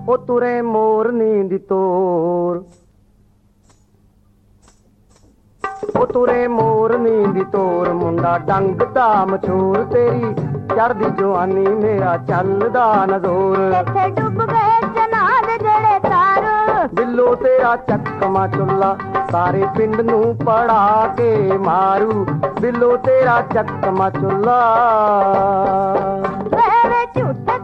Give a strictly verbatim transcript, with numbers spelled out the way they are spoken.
ਉਹ ਤੁਰੇ ਮੋਰਨੀ ਦੀ ਤੋਰ, ਉਹ ਤੁਰੇ ਮੋਰਨੀ ਦੀ ਤੋਰ। ਮੁੰਡਾ ਡੰਗ ਦਾ ਮਸ਼ਹੂਰ, ਤੇਰੀ ਚੜ੍ਹਦੀ ਜਵਾਨੀ ਮੇਰਾ ਚੱਲਦਾ ਨਾ ਜ਼ੋਰ। ਇੱਥੇ ਡੁੱਬ ਗਏ ਚਨਾਹ ਦੇ ਜਿਹੜੇ ਤਾਰ, ਬਿੱਲੋ ਤੇਰਾ ਚੱਕਮਾ ਚੁੱਲਾ ਸਾਰੇ ਪਿੰਡ ਨੂੰ ਪੜਾ ਕੇ ਮਾਰੂ। ਬਿੱਲੋ ਤੇਰਾ ਚੱਕਮਾ ਚੁੱਲਾ